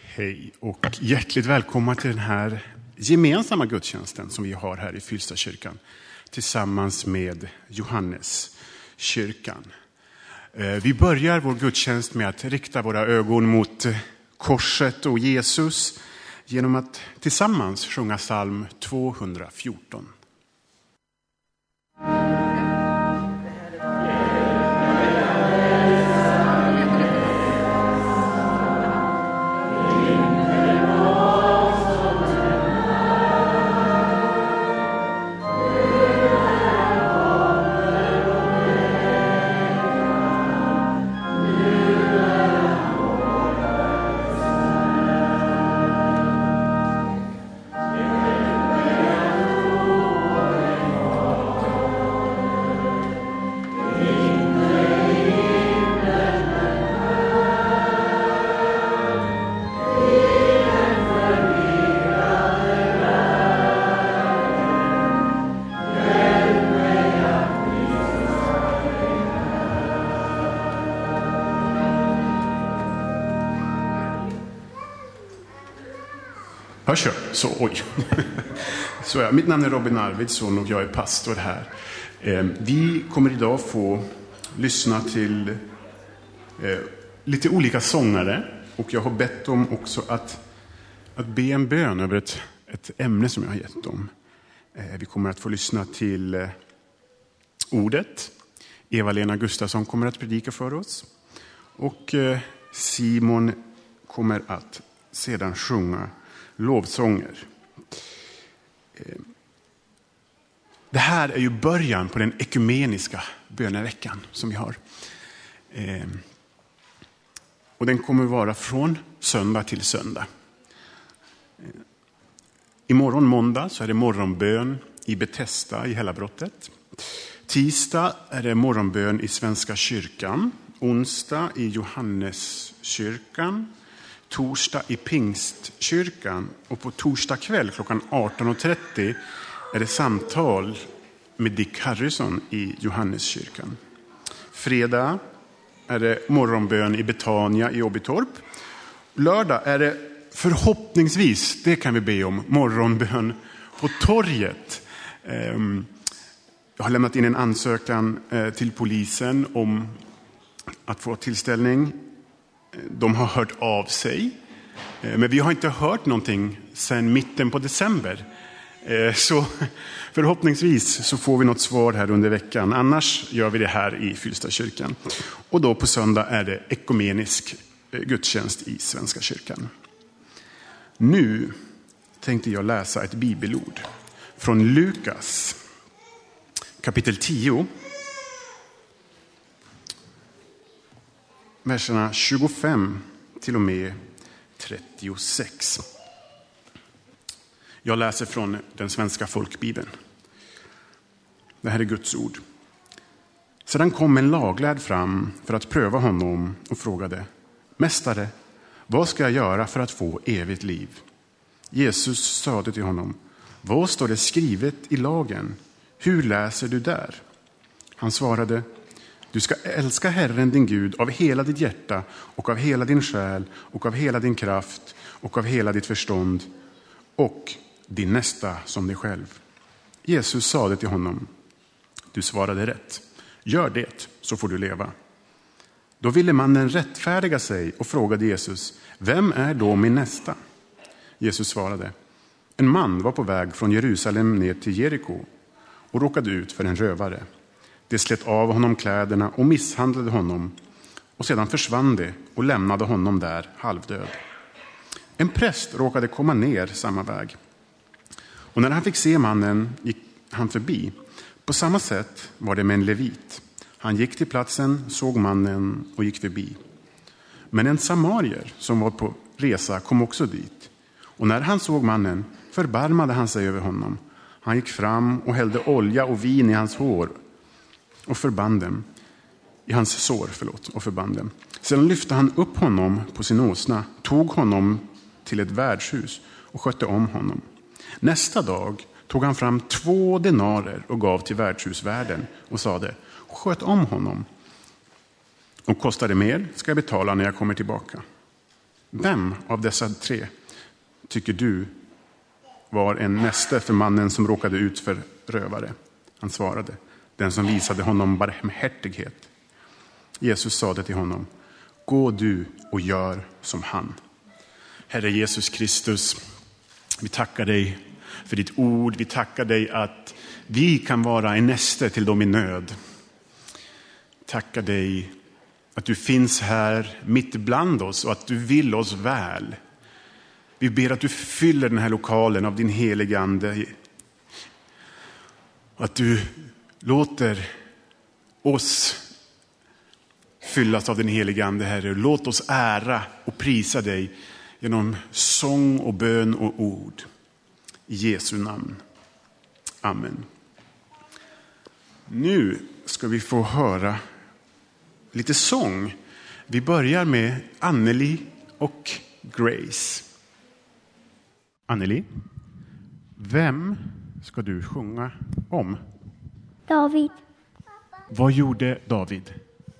Hej och hjärtligt välkomna till den här gemensamma gudstjänsten som vi har här i Fylstakyrkan tillsammans med Johanneskyrkan. Vi börjar vår gudstjänst med att rikta våra ögon mot korset och Jesus genom att tillsammans sjunga psalm 214. Mitt namn är Robin Arvidsson och jag är pastor här. Vi kommer idag få lyssna till lite olika sångare och jag har bett dem också att be en bön över ett ämne som jag har gett dem. Vi kommer att få lyssna till ordet. Eva-Lena Gustafsson kommer att predika för oss och Simon kommer att sedan sjunga lovsånger. Det här är ju början på den ekumeniska böneveckan som vi har. Och den kommer vara från söndag till söndag. Imorgon måndag så är det morgonbön i Betesda i Hällabrottet. Tisdag är det morgonbön i Svenska kyrkan. Onsdag i Johanneskyrkan. Torsdag i Pingstkyrkan och på torsdag kväll klockan 18.30 är det samtal med Dick Harrison i Johanneskyrkan. Fredag är det morgonbön i Betania i Åbytorp. Lördag är det förhoppningsvis, det kan vi be om, morgonbön på torget. Jag har lämnat in en ansökan till polisen om att få tillställning. De har hört av sig, men vi har inte hört någonting sedan mitten på december. Så förhoppningsvis så får vi något svar här under veckan. Annars gör vi det här i Fylstakyrkan. Och då på söndag är det ekumenisk gudstjänst i Svenska kyrkan. Nu tänkte jag läsa ett bibelord från Lukas kapitel 10. Verserna 25 till och med 36. Jag läser från den svenska folkbibeln. Det här är Guds ord. Sedan kom en laglärd fram för att pröva honom och frågade: Mästare, vad ska jag göra för att få evigt liv? Jesus sade till honom: Vad står det skrivet i lagen? Hur läser du där? Han svarade: Du ska älska Herren din Gud av hela ditt hjärta och av hela din själ och av hela din kraft och av hela ditt förstånd och din nästa som dig själv. Jesus sade till honom: Du svarade rätt. Gör det, så får du leva. Då ville mannen rättfärdiga sig och frågade Jesus: Vem är då min nästa? Jesus svarade: En man var på väg från Jerusalem ner till Jeriko och råkade ut för en rövare. Det slet av honom kläderna och misshandlade honom, och sedan försvann det och lämnade honom där halvdöd. En präst råkade komma ner samma väg, och när han fick se mannen gick han förbi. På samma sätt var det med en levit. Han gick till platsen, såg mannen och gick förbi. Men en samarier som var på resa kom också dit, och när han såg mannen förbarmade han sig över honom. Han gick fram och hällde olja och vin i hans hår och förband dem i hans sår, och förband dem. Sedan lyfte han upp honom på sin åsna, tog honom till ett värdshus och skötte om honom. Nästa dag tog han fram 2 denarer och gav till värdshusvärden och sade: Sköt om honom, och kostar det mer ska jag betala när jag kommer tillbaka. Vem av dessa 3 tycker du var en näste för mannen som råkade ut för rövare? Han svarade, den som visade honom barmhärtighet. Jesus sade till honom, gå du och gör som han. Herre Jesus Kristus, vi tackar dig för ditt ord. Vi tackar dig att vi kan vara en näste till dem i nöd. Tackar dig att du finns här mitt bland oss och att du vill oss väl. Vi ber att du fyller den här lokalen av din heliga ande. Och att du låter oss fyllas av din heliga ande, Herre. Låt oss ära och prisa dig genom sång och bön och ord. I Jesu namn. Amen. Nu ska vi få höra lite sång. Vi börjar med Anneli och Grace. Anneli, vem ska du sjunga om? David. Vad gjorde David?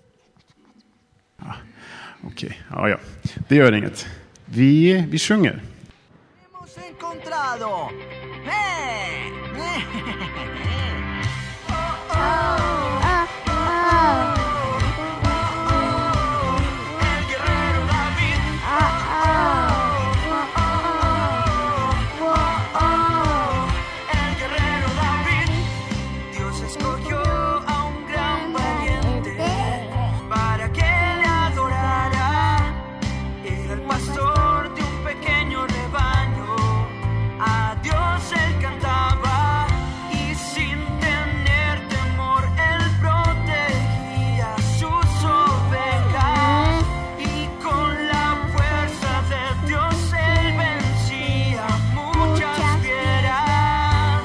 Okej. Ja. Det gör inget. Vi sjunger. Hemos encontrado. ¡Eh! Oh, oh. El guerrero David. El guerrero David. Dios escogió a un gran valiente para que le adorara. Era el pastor de un pequeño rebaño. A Dios él cantaba y sin tener temor él protegía sus ovejas y con la fuerza de Dios él vencía muchas fieras.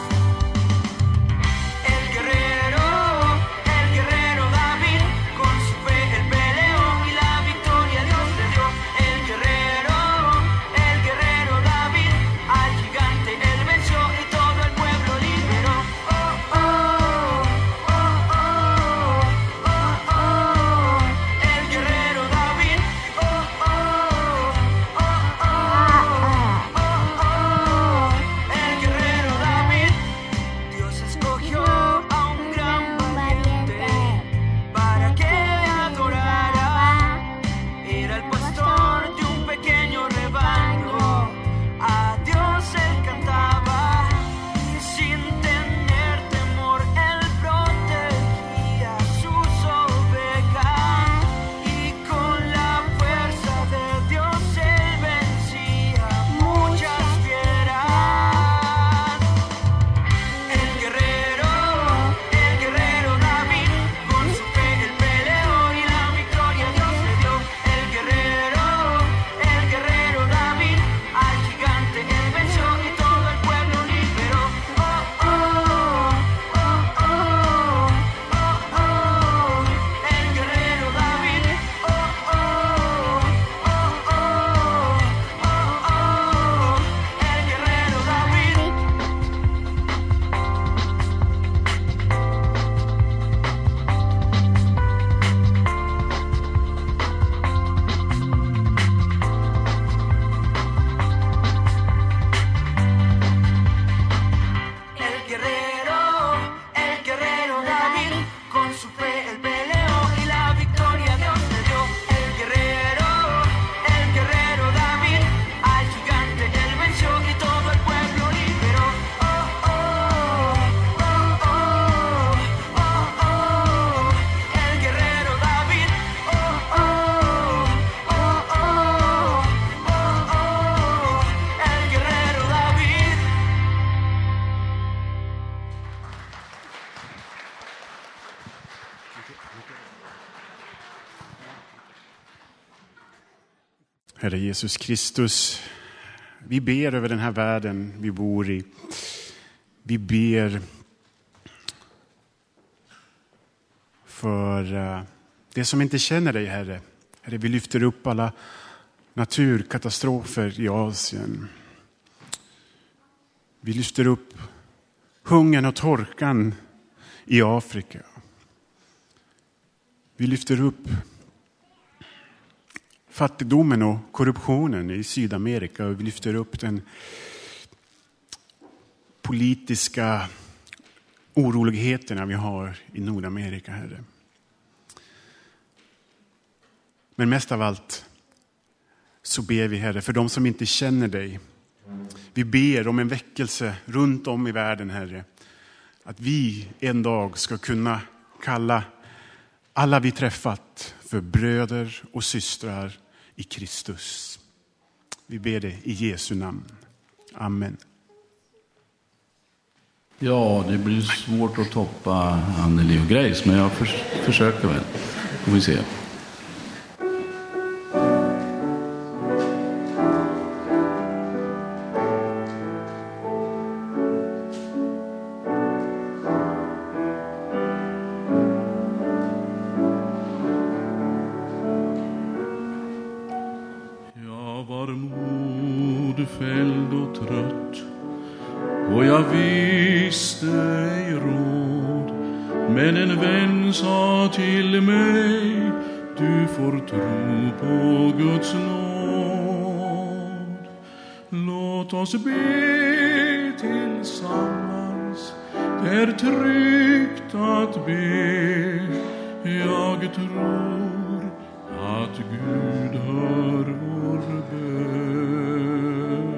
El guerrero David, con su fe él peleó y la victoria Dios le dio. El guerrero David, al gigante él venció y todo el pueblo liberó. Oh, oh, oh, oh, oh, oh. El guerrero David. Oh, oh, oh, oh, oh, oh. El guerrero David. Dios escogió a un gran valiente para que adorara. Era el pastor de un pequeño rebaño. A Dios él cantaba y sin tener temor él protegía sus ovejas y con la fuerza de Dios él vencía muchas fieras. El guerrero David, con su fe él peleó y la victoria Dios le dio. El guerrero David, al gigante él venció y todo el pueblo liberó. Oh, oh, oh, oh, oh, oh. El guerrero David. Oh, oh, oh, oh, oh, oh. El guerrero David. El guerrero David, con su fe él peleó y la victoria Dios le dio. El guerrero David, al gigante él venció y todo el pueblo liberó. Oh, oh, oh, oh, oh, oh. El guerrero David. Oh, oh, oh, oh, oh, oh. El guerrero David. Herre Jesus Kristus, vi ber över den här världen vi bor i. Vi ber för det som inte känner dig, Herre. Herre, vi lyfter upp alla naturkatastrofer i Asien. Vi lyfter upp hungern och torkan i Afrika. Vi lyfter upp fattigdomen och korruptionen i Sydamerika och vi lyfter upp den politiska oroligheterna vi har i Nordamerika, Herre. Men mest av allt så ber vi, Herre, för de som inte känner dig. Vi ber om en väckelse runt om i världen, Herre. Att vi en dag ska kunna kalla alla vi träffat för bröder och systrar i Kristus. Vi ber det i Jesu namn. Amen. Ja, det blir svårt att toppa Anneli och Grace, men jag försöker väl. Får vi se. Jag var modfälld och trött och jag visste ej råd, men en vän sa till mig, du får tro på Guds nåd. Låt oss be tillsammans, det är tryggt att be. Jag tror att Gud hör vår bön.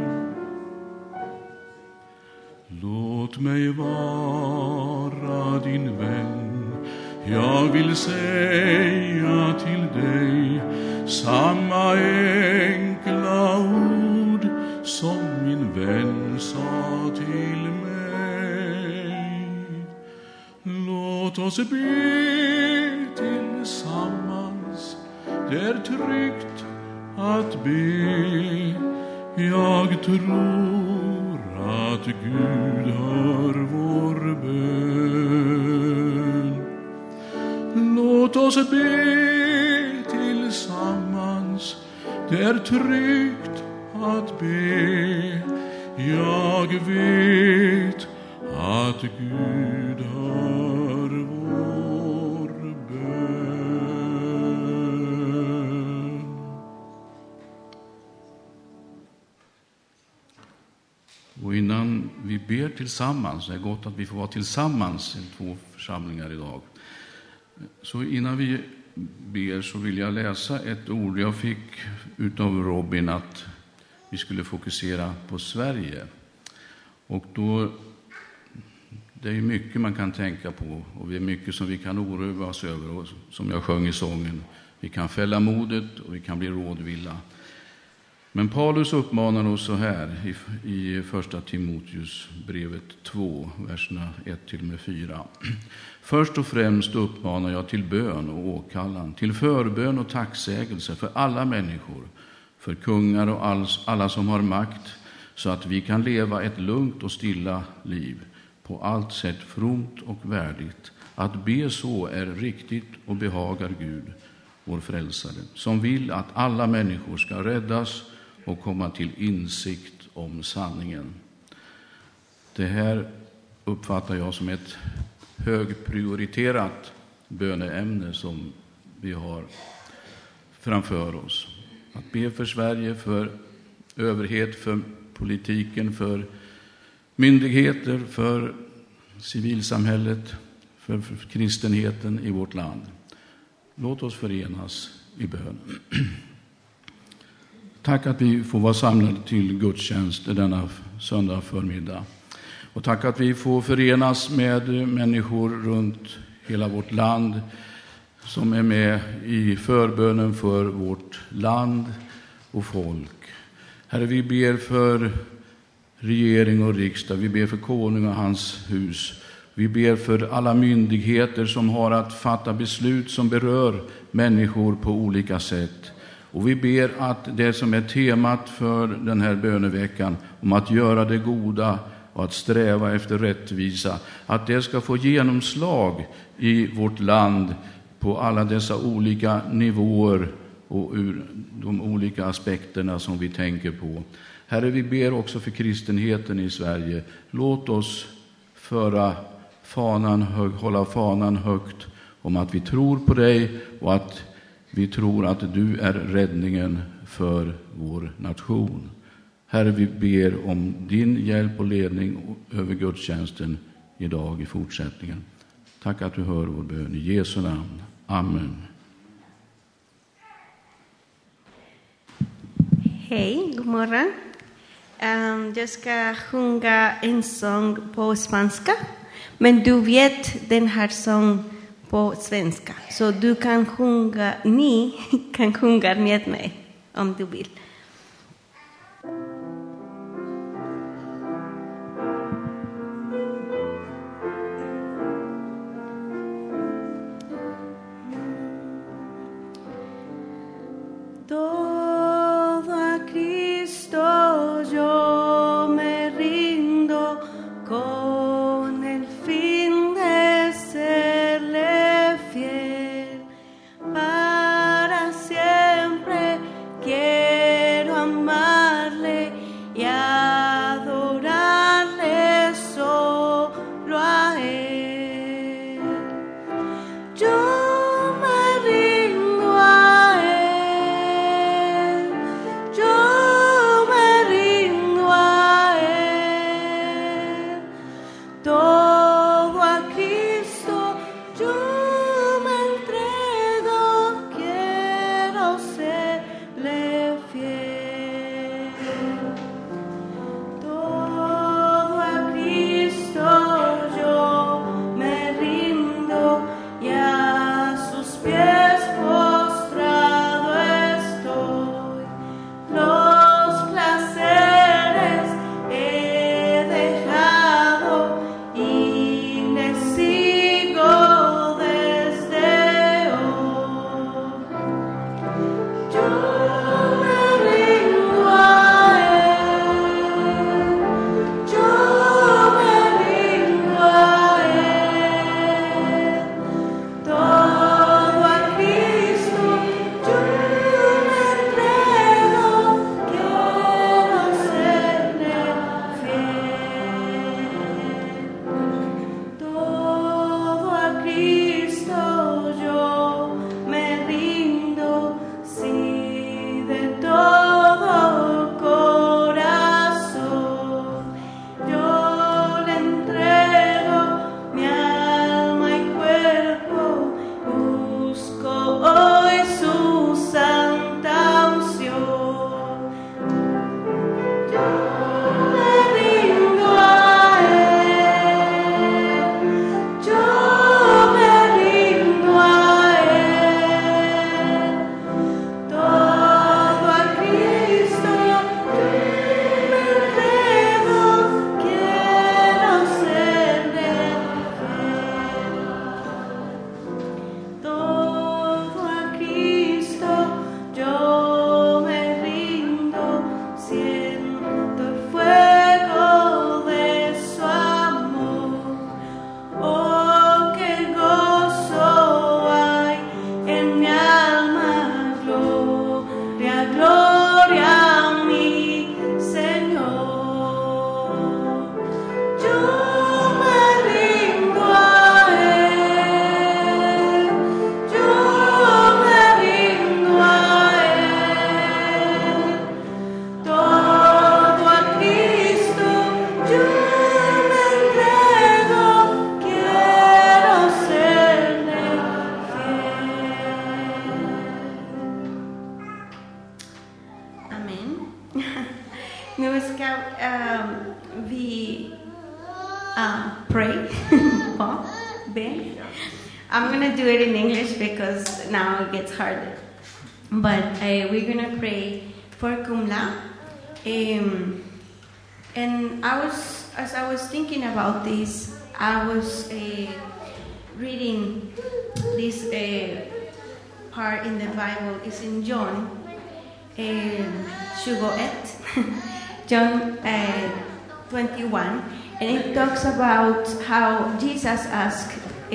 Låt mig vara din vän, jag vill säga till dig samma enkla ord som min vän sa till mig. Låt oss be tillsammans, det är tryggt att be. Jag tror att Gud hör vår bön. Låt oss be tillsammans, det är tryggt att be. Jag vet att Gud hör vår bön. Och innan vi ber tillsammans, det är gott att vi får vara tillsammans i 2 församlingar idag. Så innan vi ber så vill jag läsa ett ord jag fick utav Robin att vi skulle fokusera på Sverige. Och då, det är mycket man kan tänka på och det är mycket som vi kan oroa oss över. Och som jag sjöng i sången, vi kan fälla modet och vi kan bli rådvilla. Men Paulus uppmanar oss så här i första Timoteus brevet 2, verserna 1-4. Först och främst uppmanar jag till bön och åkallan, till förbön och tacksägelse för alla människor, för kungar och alla som har makt, så att vi kan leva ett lugnt och stilla liv, på allt sätt fromt och värdigt. Att be så är riktigt och behagar Gud, vår frälsare, som vill att alla människor ska räddas och komma till insikt om sanningen. Det här uppfattar jag som ett högprioriterat böneämne som vi har framför oss. Att be för Sverige, för överhet, för politiken, för myndigheter, för civilsamhället, för kristenheten i vårt land. Låt oss förenas i bön. Tack att vi får vara samlade till gudstjänst denna söndag förmiddag. Och tack att vi får förenas med människor runt hela vårt land som är med i förbönen för vårt land och folk. Herre, vi ber för regering och riksdag. Vi ber för konung och hans hus. Vi ber för alla myndigheter som har att fatta beslut som berör människor på olika sätt. Och vi ber att det som är temat för den här böneveckan, om att göra det goda och att sträva efter rättvisa, att det ska få genomslag i vårt land på alla dessa olika nivåer och ur de olika aspekterna som vi tänker på. Herre, vi ber också för kristenheten i Sverige. Låt oss hålla fanan högt om att vi tror på dig och att Vi tror att du är räddningen för vår nation. Herre, vi ber om din hjälp och ledning över gudstjänsten idag i fortsättningen. Tack att du hör vår bön i Jesu namn. Amen. Hej, god morgon. Jag ska sjunga en sång på spanska, men du vet den här sången på svenska. Så ni kan sjunga med mig om du vill. Todo a Cristo yo me rindo con el fin de serle fiel. Para siempre quiero amarle y adorarle solo a Él. Yo pray. Ben. I'm going to do it in English because now it gets harder. But we're going to pray for Kumla. And as I was thinking about this, I was reading this part in the Bible. It's in John, John 21, and it talks about how Jesus asked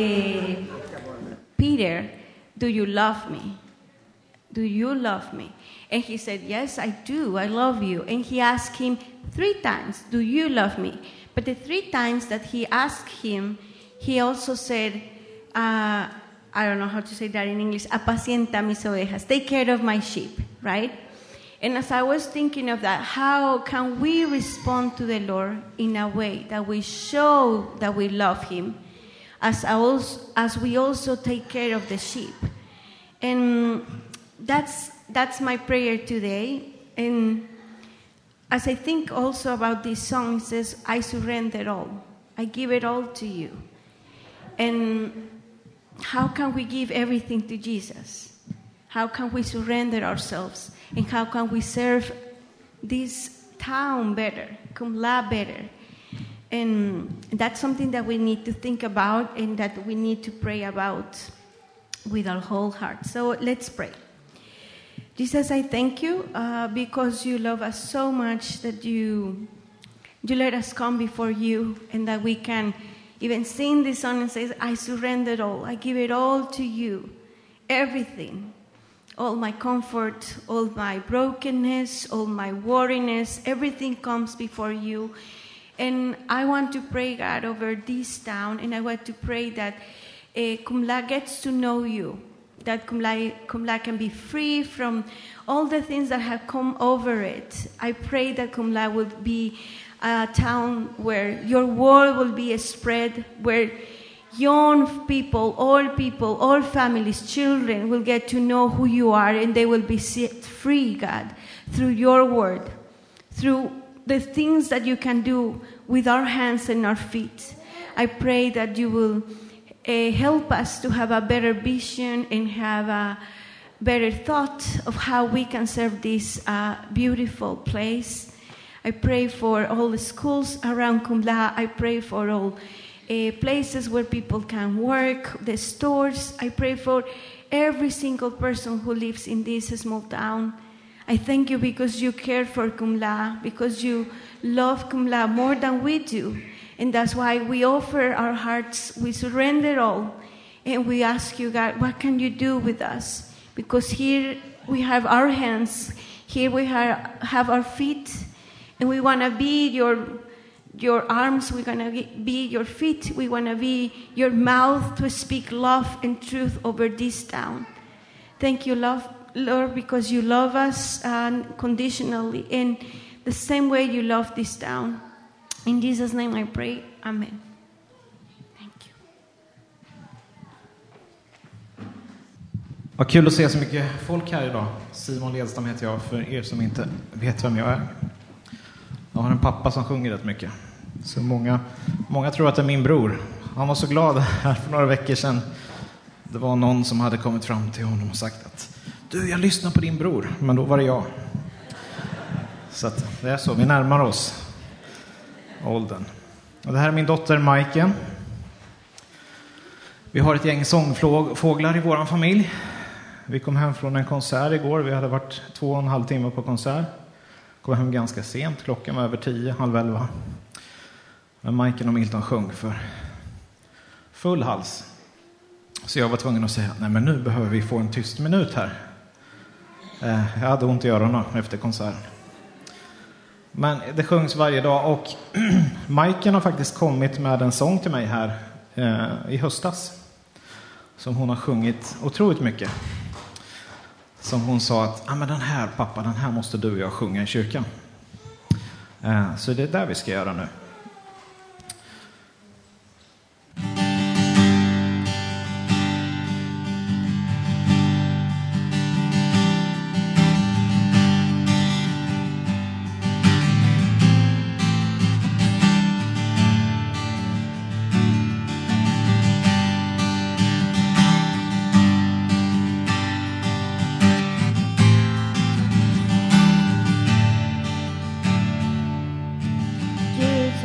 Peter, "Do you love me? Do you love me?" And he said, "Yes, I do. I love you." And he asked him 3 times, "Do you love me?" But the 3 times that he asked him, he also said, I don't know how to say that in English, apacienta mis ovejas, take care of my sheep, right? And as I was thinking of that, how can we respond to the Lord in a way that we show that we love Him, as we also take care of the sheep? And that's my prayer today. And as I think also about this song, it says, I surrender all. I give it all to you. And how can we give everything to Jesus? How can we surrender ourselves? And how can we serve this town better, Kumla better? And that's something that we need to think about and that we need to pray about with our whole heart. So let's pray. Jesus, I thank you because you love us so much that you let us come before you, and that we can even sing this song and say, I surrender it all. I give it all to you. Everything. All my comfort, all my brokenness, all my worriness, everything comes before you. And I want to pray, God, over this town, and I want to pray that Kumla gets to know you, that Kumla can be free from all the things that have come over it. I pray that Kumla will be a town where your word will be spread, where young people, all families, children will get to know who you are, and they will be set free, God, through your word, through the things that you can do with our hands and our feet. I pray that you will help us to have a better vision and have a better thought of how we can serve this beautiful place. I pray for all the schools around Kumla. I pray for all places where people can work, the stores. I pray for every single person who lives in this small town. I thank you because you care for Kumla, because you love Kumla more than we do. And that's why we offer our hearts, we surrender all. And we ask you, God, what can you do with us? Because here we have our hands, here we have our feet, and we want to be your arms, we're going to be your feet, we want to be your mouth to speak love and truth over this town. Thank you, Lord, because you love us unconditionally in the same way you love this town. In Jesus' name I pray, amen. Thank you. Vad kul att se så mycket folk här idag. Simon Ledstam heter jag, för er som inte vet vem jag är. Jag har en pappa som sjunger rätt mycket. Så många tror att det är min bror. Han var så glad här för några veckor sedan. Det var någon som hade kommit fram till honom och sagt att du, jag lyssnar på din bror. Men då var det jag. Så att det är så, vi närmar oss åldern. Och det här är min dotter Majken. Vi har ett gäng sångfåglar i våran familj. Vi kom hem från en konsert igår. Vi hade varit 2,5 timmar på konsert. Kom hem ganska sent, klockan var över 10, 10:30. Men Majken och Milton sjöng för full hals. Så jag var tvungen att säga, nej men nu behöver vi få en tyst minut här. Jag hade ont i öronen efter konserten. Men det sjungs varje dag, och Majken har faktiskt kommit med en sång till mig här i höstas. Som hon har sjungit otroligt mycket. Som hon sa att, men den här pappa, den här måste du och jag sjunga i kyrkan. Så det är där vi ska göra nu. Give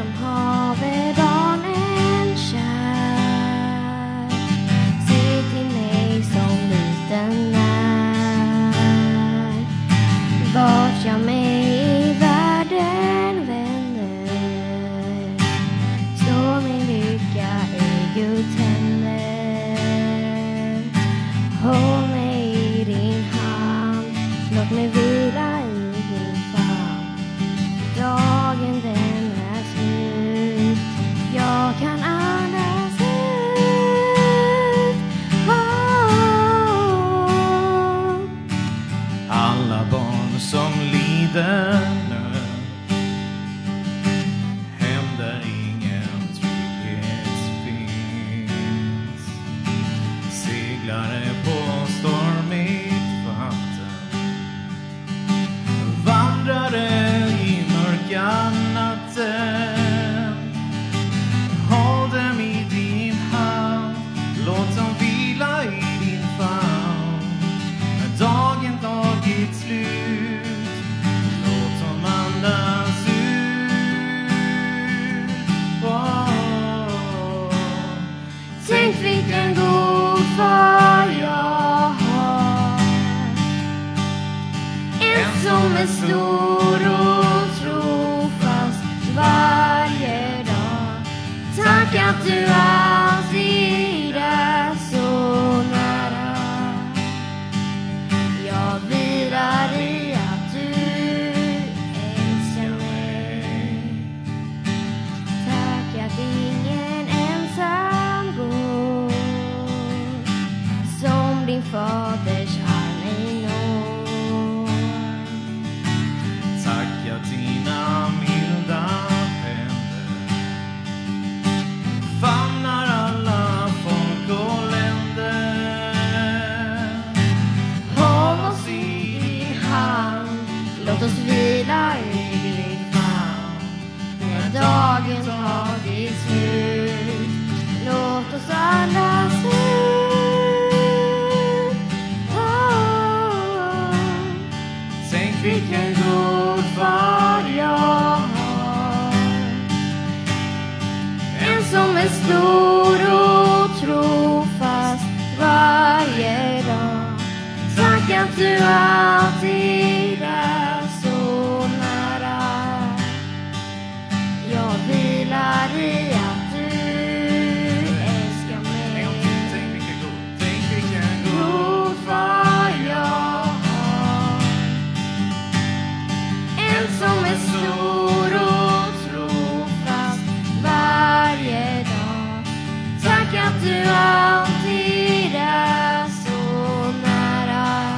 att dina milda händer famnar alla folk och länder. Håll oss i din hand, låt oss vila i din famn. När dagen tagit slut, låt oss andas ut. Tänk vilken god far jag har, en som är stor och trofast varje dag. Tack att du alltid är så nära. Jag vilar i att du älskar mig. tänk vilken god God far jag har, en som är stor och trofast varje dag. Tack att du alltid är så nära.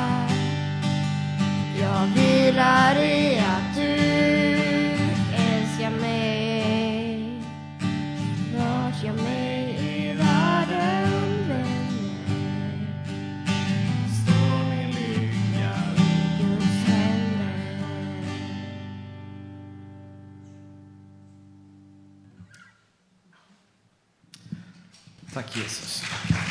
Jag vilar i att du älskar mig. Vart jag mig i världen vänder, står min lycka i Guds händer. Tack Jesus.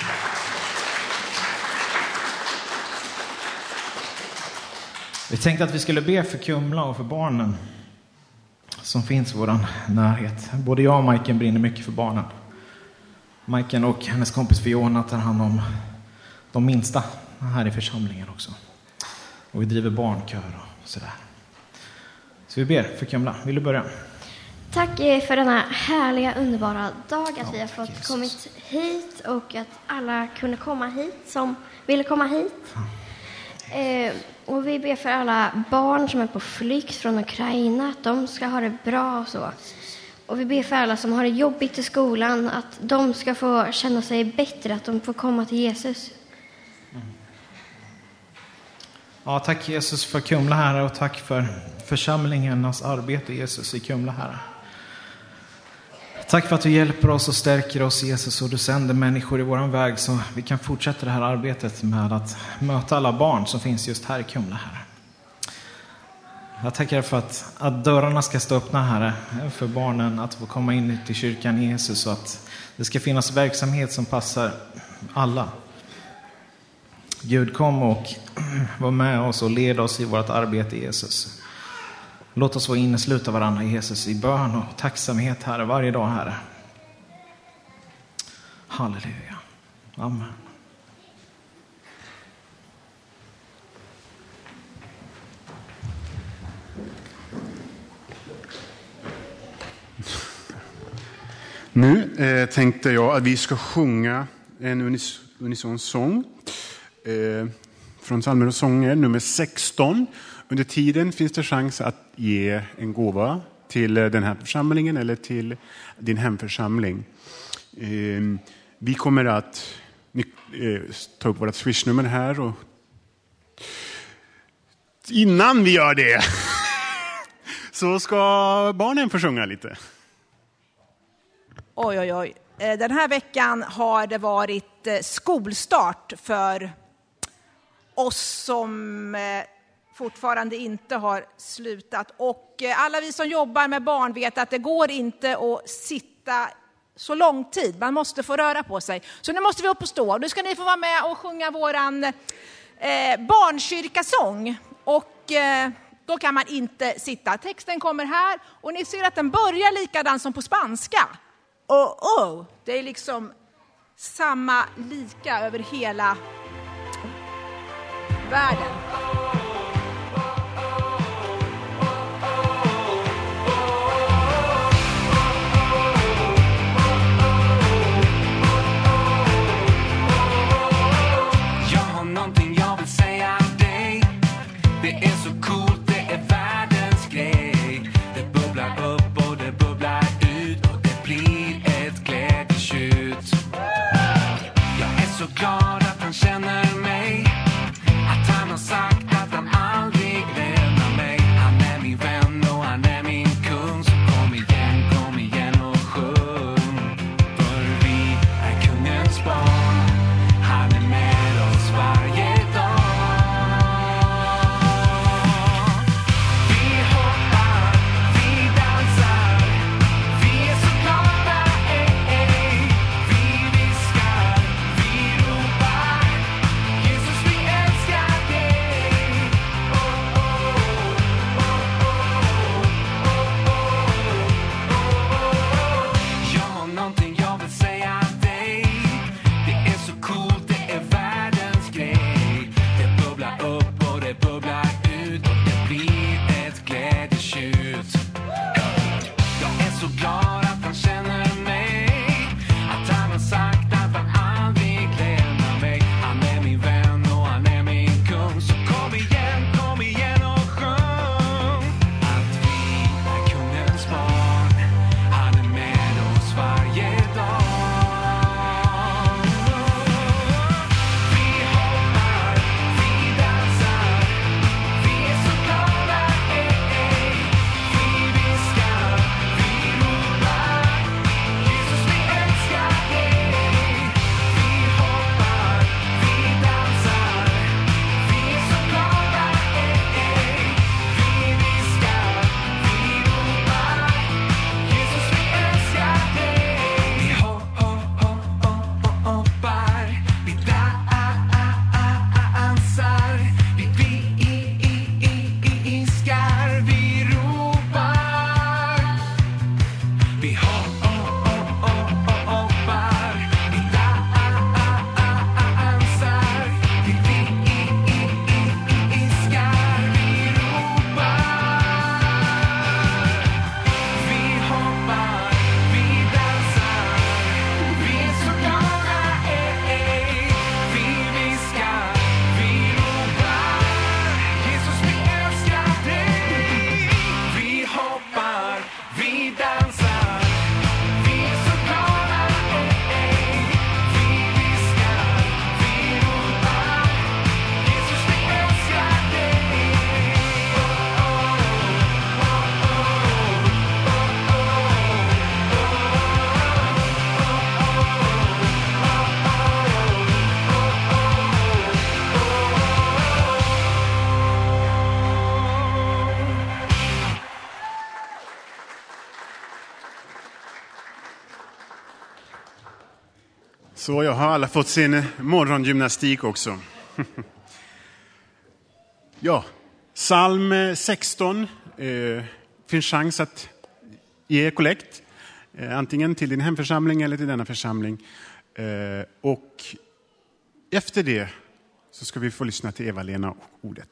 Vi tänkte att vi skulle be för Kumla och för barnen som finns i vår närhet. Både jag och Majken brinner mycket för barnen. Majken och hennes kompis Fiona tar hand om de minsta här i församlingen också. Och vi driver barnkör och sådär. Så vi ber för Kumla. Vill du börja? Tack för denna härliga, underbara dag. Att vi har tack, fått Jesus. kommit hit och att alla kunde komma hit som ville komma hit. Och vi ber för alla barn som är på flykt från Ukraina, att de ska ha det bra och så. Och vi ber för alla som har det jobbigt i skolan, att de ska få känna sig bättre, att de får komma till Jesus. Ja, tack Jesus för Kumla Herre, och tack för församlingarnas arbete Jesus i Kumla Herre. Tack för att du hjälper oss och stärker oss Jesus, och du sänder människor i våran väg så vi kan fortsätta det här arbetet med att möta alla barn som finns just här i Kumla Herre. Jag tackar för att dörrarna ska stå öppna Herre för barnen att få komma in till kyrkan i Jesus, och att det ska finnas verksamhet som passar alla. Gud, kom och var med oss och led oss i vårt arbete i Jesus. Låt oss vara innesluta varandra i Jesus i bön och tacksamhet Herre varje dag Herre. Halleluja. Amen. Nu tänkte jag att vi ska sjunga en unison sång från Psalmer och sånger nummer 16. Under tiden finns det chans att ge en gåva till den här församlingen eller till din hemförsamling. Vi kommer att ta upp vårt swishnummer här. Och innan vi gör det så ska barnen få sjunga lite. Oj, oj, oj. Den här veckan har det varit skolstart för oss som fortfarande inte har slutat. Och alla vi som jobbar med barn vet att det går inte att sitta så lång tid. Man måste få röra på sig. Så nu måste vi upp och stå. Nu ska ni få vara med och sjunga våran barnkyrkasång. Och då kan man inte sitta. Texten kommer här och ni ser att den börjar likadan som på spanska. Det är liksom samma lika över hela världen. Jag har någonting jag vill säga dig. Det är så coolt, det är världens grej. Det bubblar upp och det bubblar ut och det blir ett glädjetjut. Jag är så glad att han känner mig, att han har sagt Så jag har alla fått sin morgongymnastik också. Ja, psalm 16 finns chans att ge kollekt. Antingen till din hemförsamling eller till denna församling. Och efter det så ska vi få lyssna till Eva-Lena och ordet.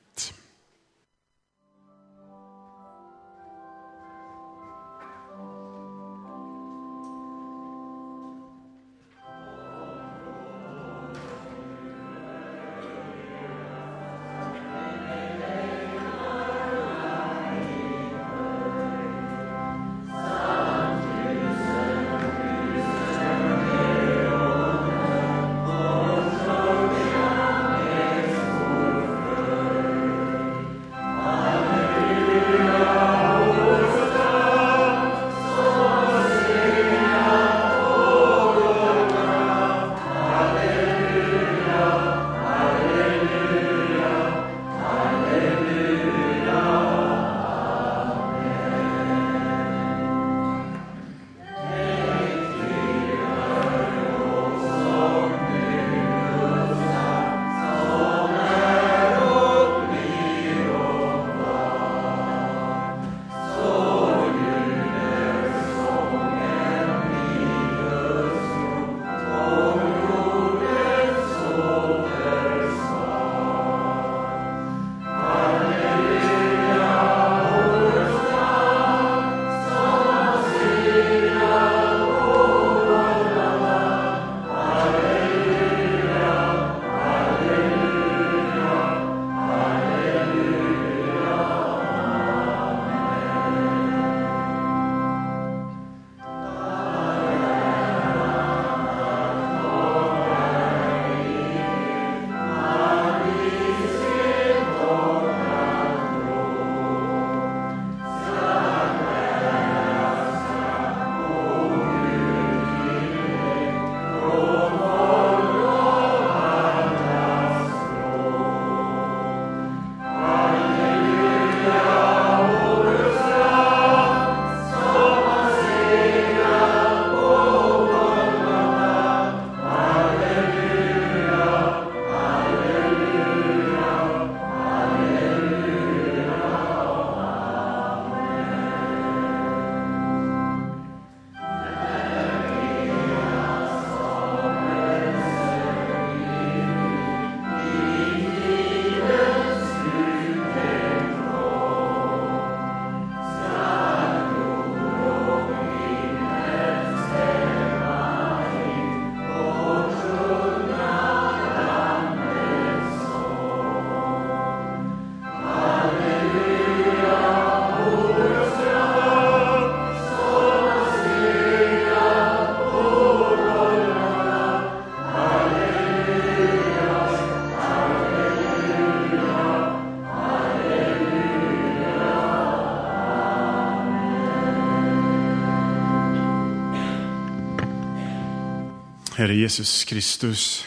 Herre Jesus Kristus,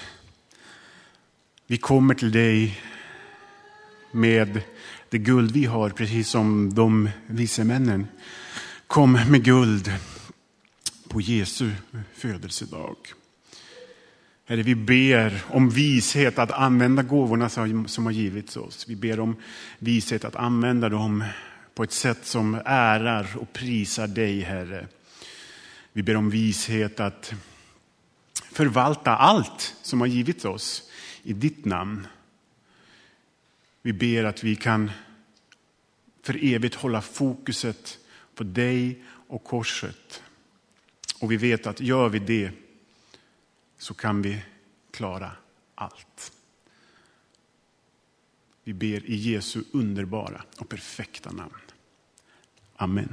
vi kommer till dig med det guld vi har, precis som de vise männen kom med guld på Jesu födelsedag. Herre, vi ber om vishet att använda gåvorna som har givits oss. Vi ber om vishet att använda dem på ett sätt som ärar och prisar dig, Herre. Vi ber om vishet att förvalta allt som har givits oss i ditt namn. Vi ber att vi kan för evigt hålla fokuset på dig och korset. Och vi vet att gör vi det så kan vi klara allt. Vi ber i Jesu underbara och perfekta namn. Amen.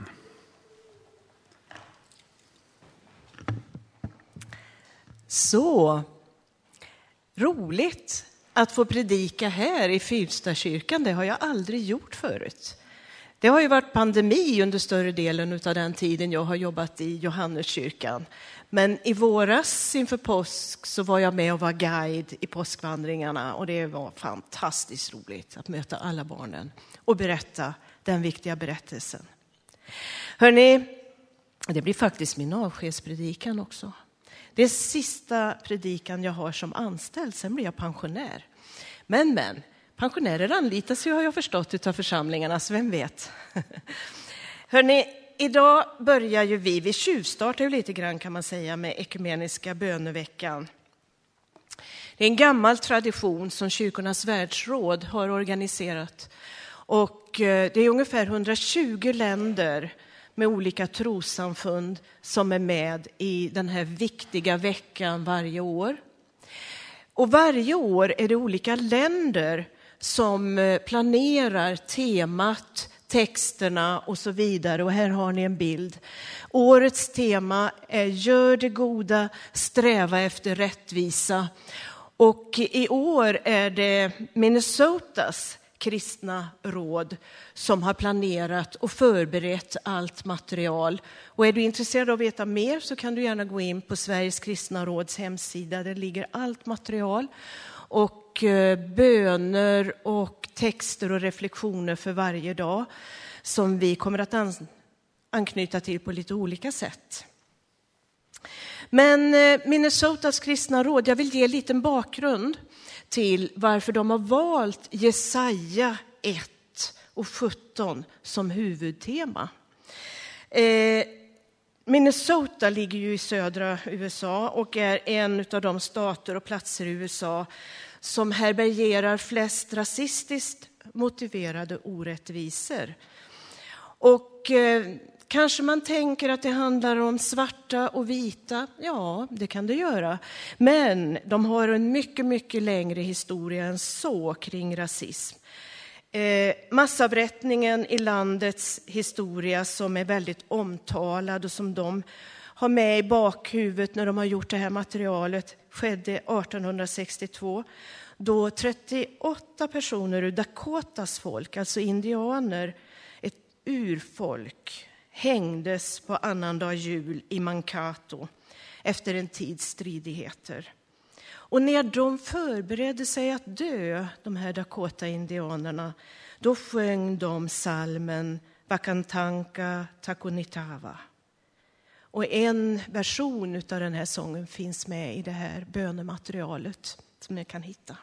Så roligt att få predika här i Fyrstadskyrkan. Det har jag aldrig gjort förut. Det har ju varit pandemi under större delen av den tiden jag har jobbat i Johanneskyrkan. Men i våras inför påsk så var jag med och var guide i påskvandringarna. Och det var fantastiskt roligt att möta alla barnen och berätta den viktiga berättelsen. Hörrni, det blir faktiskt min avskedspredikan också. Det är sista predikan jag har som anställd, sen blir jag pensionär. Men, pensionärer anlitas ju, har jag förstått, utav församlingarna, så vem vet. Hörrni, idag börjar ju vi tjuvstartar ju lite grann kan man säga med ekumeniska böneveckan. Det är en gammal tradition som Kyrkornas världsråd har organiserat. Och det är ungefär 120 länder med olika trossamfund som är med i den här viktiga veckan varje år. Och varje år är det olika länder som planerar temat, texterna och så vidare. Och här har ni en bild. Årets tema är gör det goda, sträva efter rättvisa. Och i år är det Minnesotas kristna råd som har planerat och förberett allt material. Och är du intresserad av att veta mer så kan du gärna gå in på Sveriges kristna råds hemsida. Där ligger allt material och böner och texter och reflektioner för varje dag som vi kommer att anknyta till på lite olika sätt. Men Minnesotas kristna råd, jag vill ge en liten bakgrund till varför de har valt Jesaja 1 och 17 som huvudtema. Minnesota ligger ju i södra USA och är en av de stater och platser i USA som härbärgerar flest rasistiskt motiverade orättvisor. Och kanske man tänker att det handlar om svarta och vita. Ja, det kan det göra. Men de har en mycket, mycket längre historia än så kring rasism. Massavrättningen i landets historia som är väldigt omtalad och som de har med i bakhuvudet när de har gjort det här materialet skedde 1862. Då 38 personer ur Dakotas folk, alltså indianer, ett urfolk, hängdes på annandag jul i Mankato efter en tids stridigheter. Och när de förberedde sig att dö, de här Dakota-indianerna, då sjöng de salmen Wakantanka Takunitava. Och en version av den här sången finns med i det här bönematerialet som ni kan hitta.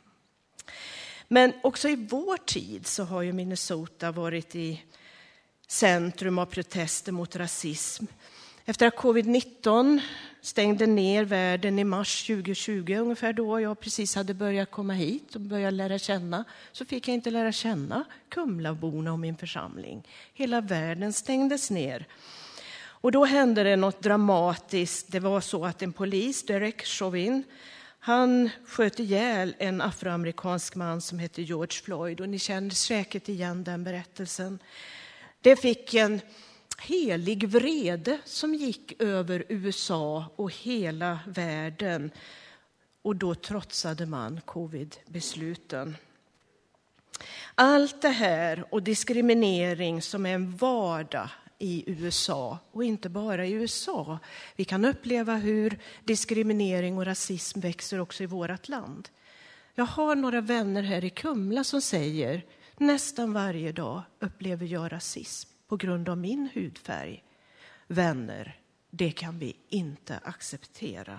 Men också i vår tid så har ju Minnesota varit i centrum av protester mot rasism. Efter att covid-19 stängde ner världen i mars 2020, ungefär då jag precis hade börjat komma hit och börjat lära känna, så fick jag inte lära känna Kumlaborna och min församling. Hela världen stängdes ner. Och då hände det något dramatiskt. Det var så att en polis, Derek Chauvin, han sköt ihjäl en afroamerikansk man som heter George Floyd. Och ni känner säkert igen den berättelsen. Det fick en helig vrede som gick över USA och hela världen. Och då trotsade man covid-besluten. Allt det här och diskriminering som är en vardag i USA och inte bara i USA. Vi kan uppleva hur diskriminering och rasism växer också i vårt land. Jag har några vänner här i Kumla som säger nästan varje dag upplever jag rasism på grund av min hudfärg. Vänner, det kan vi inte acceptera.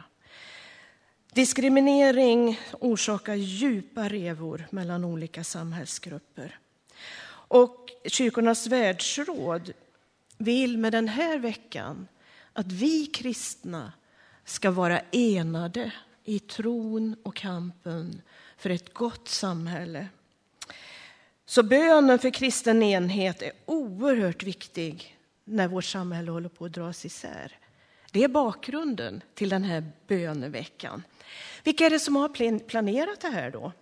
Diskriminering orsakar djupa revor mellan olika samhällsgrupper. Och Kyrkornas världsråd vill med den här veckan att vi kristna ska vara enade i tron och kampen för ett gott samhälle. Så bönen för kristen enhet är oerhört viktig när vårt samhälle håller på att dras isär. Det är bakgrunden till den här böneveckan. Vilka är det som har planerat det här då?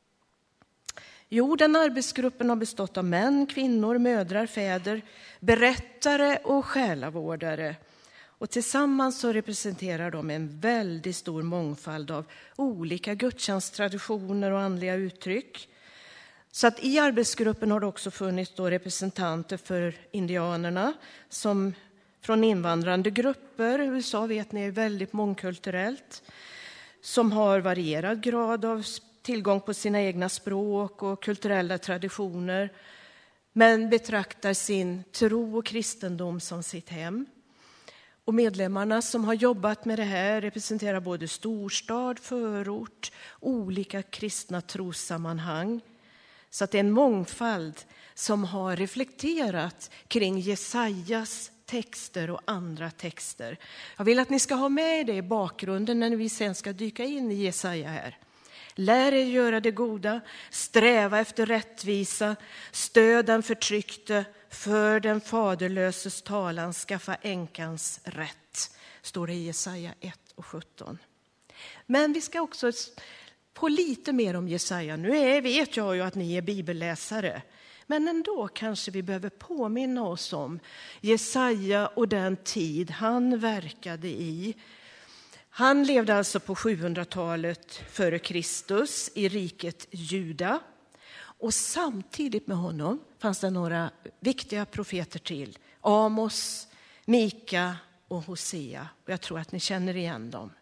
Jo, den arbetsgruppen har bestått av män, kvinnor, mödrar, fäder, berättare och själavårdare. Och tillsammans så representerar de en väldigt stor mångfald av olika gudstjänsttraditioner och andliga uttryck. Så att i arbetsgruppen har det också funnits då representanter för indianerna som från invandrande grupper. USA vet ni är väldigt mångkulturellt. Som har varierad grad av tillgång på sina egna språk och kulturella traditioner. Men betraktar sin tro och kristendom som sitt hem. Och medlemmarna som har jobbat med det här representerar både storstad, förort, olika kristna trossammanhang. Så att det är en mångfald som har reflekterat kring Jesajas texter och andra texter. Jag vill att ni ska ha med det i bakgrunden när vi sen ska dyka in i Jesaja här. Lär er göra det goda, sträva efter rättvisa, stöd den förtryckte, för den faderlöses talan, skaffa änkans rätt. Står det i Jesaja 1:17. Men vi ska också på lite mer om Jesaja. Nu vet jag ju att ni är bibelläsare. Men ändå kanske vi behöver påminna oss om Jesaja och den tid han verkade i. Han levde alltså på 700-talet före Kristus i riket Juda. Och samtidigt med honom fanns det några viktiga profeter till. Amos, Mika och Hosea. Och jag tror att ni känner igen dem.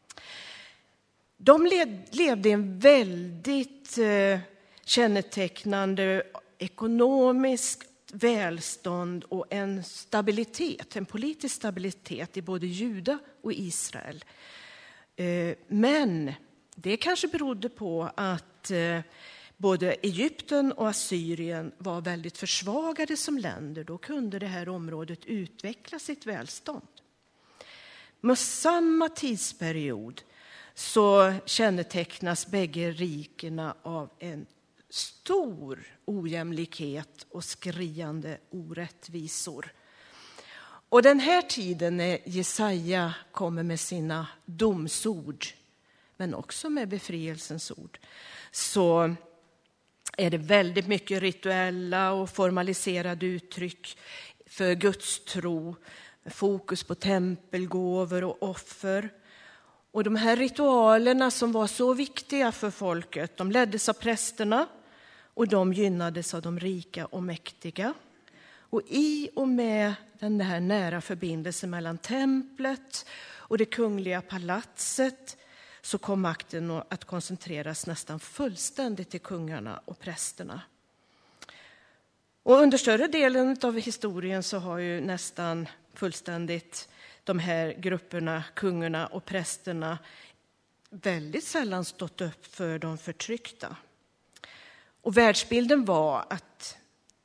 De levde i en väldigt kännetecknande ekonomiskt välstånd och en stabilitet, en politisk stabilitet i både Juda och Israel. Men det kanske berodde på att både Egypten och Assyrien var väldigt försvagade som länder. Då kunde det här området utveckla sitt välstånd. Med samma tidsperiod så kännetecknas bägge rikena av en stor ojämlikhet och skriande orättvisor. Och den här tiden när Jesaja kommer med sina domsord, men också med befrielsens ord, så är det väldigt mycket rituella och formaliserade uttryck för Guds tro, fokus på tempelgåvor och offer. Och de här ritualerna som var så viktiga för folket, de leddes av prästerna och de gynnades av de rika och mäktiga. Och i och med den här nära förbindelsen mellan templet och det kungliga palatset så kom makten att koncentreras nästan fullständigt till kungarna och prästerna. Och under större delen av historien så har ju nästan fullständigt de här grupperna, kungarna och prästerna, väldigt sällan stått upp för de förtryckta. Och världsbilden var att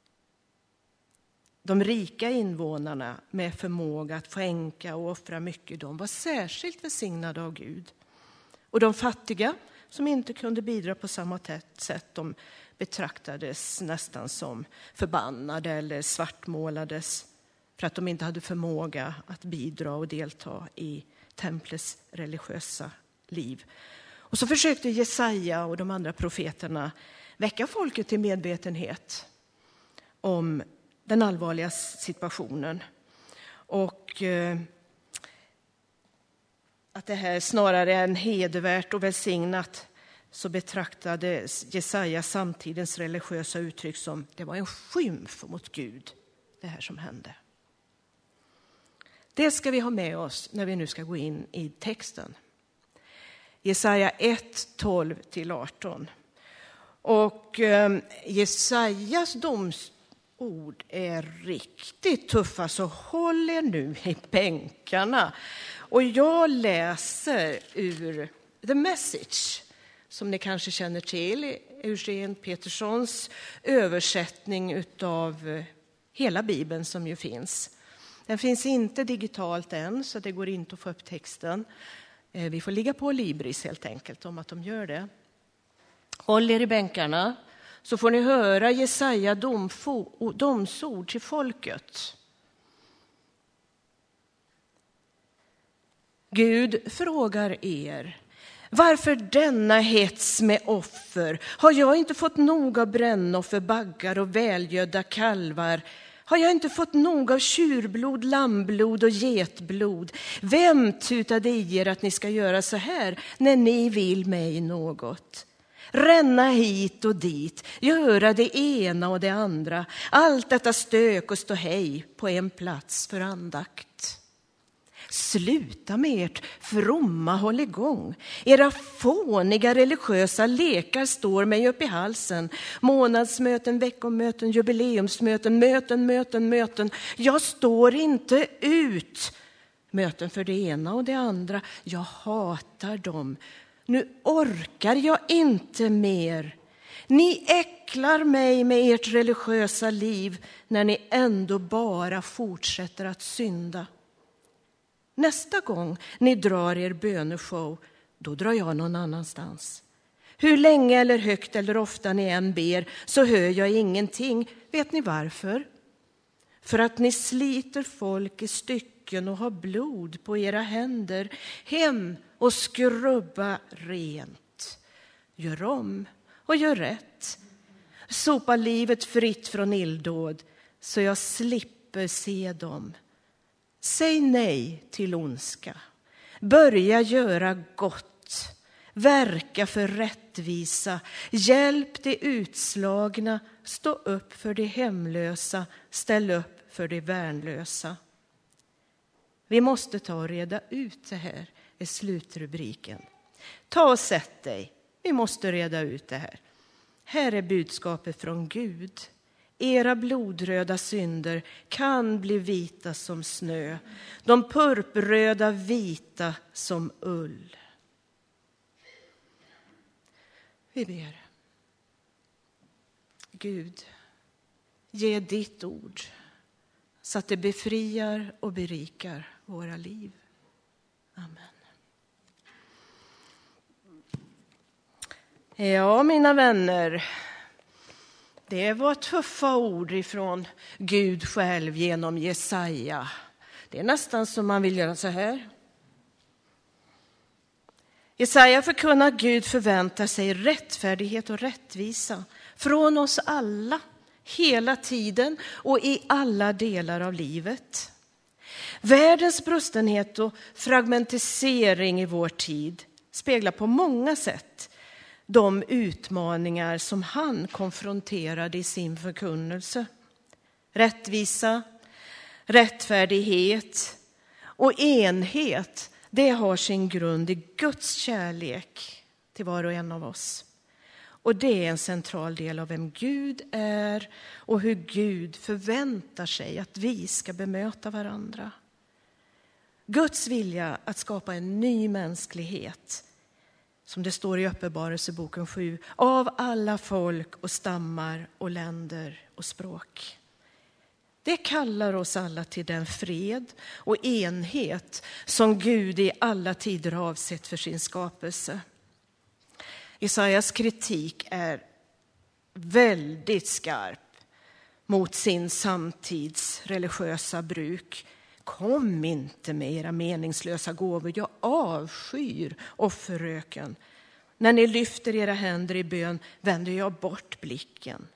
de rika invånarna med förmåga att skänka och offra mycket, de var särskilt välsignade av Gud. Och de fattiga som inte kunde bidra på samma sätt, de betraktades nästan som förbannade eller svartmålades för att de inte hade förmåga att bidra och delta i templets religiösa liv. Och så försökte Jesaja och de andra profeterna väcka folket till medvetenhet om den allvarliga situationen. Och att det här snarare än hedervärt och välsignat så betraktade Jesaja samtidens religiösa uttryck som det var en skymf mot Gud, det här som hände. Det ska vi ha med oss när vi nu ska gå in i texten. Jesaja 1:12-18. Och Jesajas domsord är riktigt tuffa, så håll er nu i bänkarna. Och jag läser ur The Message, som ni kanske känner till, Eugene Petersons översättning av hela Bibeln som ju finns. Den finns inte digitalt än, så det går inte att få upp texten. Vi får ligga på Libris helt enkelt om att de gör det. Håll er i bänkarna så får ni höra Jesaja domsord till folket. Gud frågar er: varför denna hets med offer? Har jag inte fått nog av brännoffer, baggar och välgödda kalvar? Har jag inte fått nog av tjurblod, lammblod och getblod? Vem tutade i er att ni ska göra så här när ni vill mig något? Ränna hit och dit, göra det ena och det andra. Allt detta stök och ståhej på en plats för andakt. Sluta med ert fromma håll igång. Era fåniga religiösa lekar står mig upp i halsen. Månadsmöten, veckomöten, jubileumsmöten, möten. Jag står inte ut möten för det ena och det andra. Jag hatar dem. Nu orkar jag inte mer. Ni äcklar mig med ert religiösa liv när ni ändå bara fortsätter att synda. Nästa gång ni drar er böneshow, då drar jag någon annanstans. Hur länge eller högt eller ofta ni än ber så hör jag ingenting. Vet ni varför? För att ni sliter folk i stycken och har blod på era händer. Hem och skrubba rent. Gör om och gör rätt. Sopa livet fritt från illdåd så jag slipper se dem. Säg nej till ondska. Börja göra gott. Verka för rättvisa. Hjälp de utslagna. Stå upp för de hemlösa. Ställ upp för de värnlösa. Vi måste ta och reda ut det här, är slutrubriken. Ta och sätt dig. Vi måste reda ut det här. Här är budskapet från Gud. Era blodröda synder kan bli vita som snö. De purpurröda vita som ull. Vi ber. Gud, ge ditt ord så att det befriar och berikar våra liv. Amen. Ja, mina vänner, det var tuffa ord ifrån Gud själv genom Jesaja. Det är nästan som man vill göra så här. Jesaja förkunnar att Gud förväntar sig rättfärdighet och rättvisa från oss alla, hela tiden och i alla delar av livet. Världens brustenhet och fragmentisering i vår tid speglar på många sätt de utmaningar som han konfronterade i sin förkunnelse. Rättvisa, rättfärdighet och enhet, det har sin grund i Guds kärlek till var och en av oss. Och det är en central del av vem Gud är och hur Gud förväntar sig att vi ska bemöta varandra. Guds vilja att skapa en ny mänsklighet, som det står i Uppenbarelseboken 7, av alla folk och stammar och länder och språk. Det kallar oss alla till den fred och enhet som Gud i alla tider har avsett för sin skapelse. Jesajas kritik är väldigt skarp mot sin samtids religiösa bruk. Kom inte med era meningslösa gåvor, jag avskyr offerröken. När ni lyfter era händer i bön vänder jag bort blicken.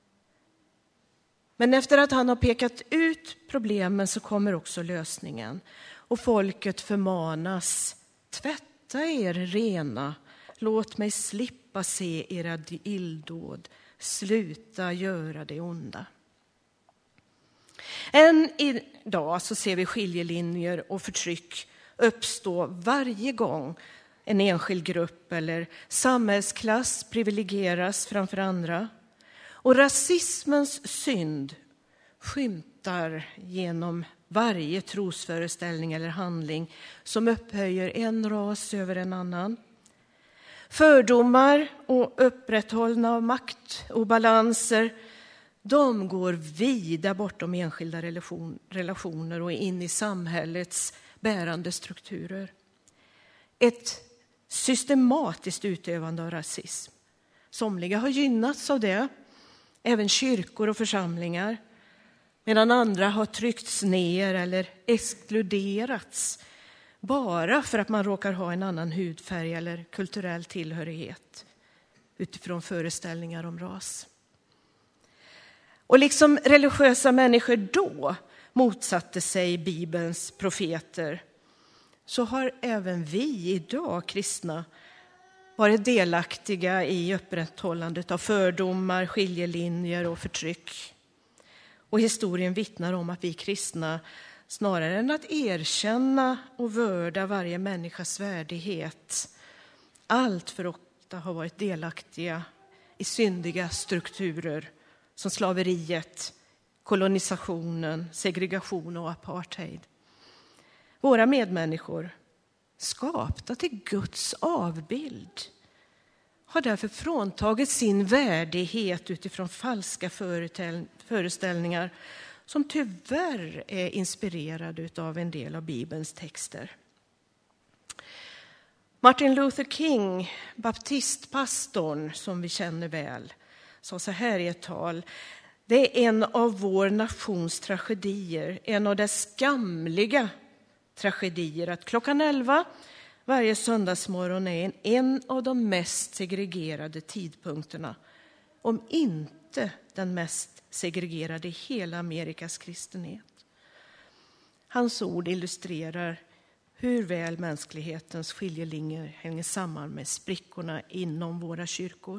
Men efter att han har pekat ut problemen så kommer också lösningen. Och folket förmanas, tvätta er rena, låt mig slippa se era illdåd, sluta göra det onda. Än idag så ser vi skiljelinjer och förtryck uppstå varje gång en enskild grupp eller samhällsklass privilegieras framför andra. Och rasismens synd skymtar genom varje trosföreställning eller handling som upphöjer en ras över en annan. Fördomar och upprätthållna av makt och balanser, de går vida bortom enskilda relationer och in i samhällets bärande strukturer. Ett systematiskt utövande av rasism. Somliga har gynnats av det, även kyrkor och församlingar, medan andra har tryckts ner eller exkluderats bara för att man råkar ha en annan hudfärg eller kulturell tillhörighet utifrån föreställningar om ras. Och liksom religiösa människor då motsatte sig Bibelns profeter, så har även vi idag kristna varit delaktiga i upprätthållandet av fördomar, skiljelinjer och förtryck. Och historien vittnar om att vi kristna, snarare än att erkänna och vörda varje människas värdighet, allt för ofta har varit delaktiga i syndiga strukturer som slaveriet, kolonisationen, segregation och apartheid. våra medmänniskor, skapta till Guds avbild, har därför fråntagit sin värdighet utifrån falska föreställningar som tyvärr är inspirerade av en del av Bibelns texter. Martin Luther King, baptistpastorn som vi känner väl, sa så här i ett tal: det är en av vår nations tragedier, en av dess skamliga tragedier, att klockan 11 varje söndagsmorgon är en av de mest segregerade tidpunkterna, om inte den mest segregerade i hela Amerikas kristenhet. Hans ord illustrerar hur väl mänsklighetens skiljelinjer hänger samman med sprickorna inom våra kyrkor.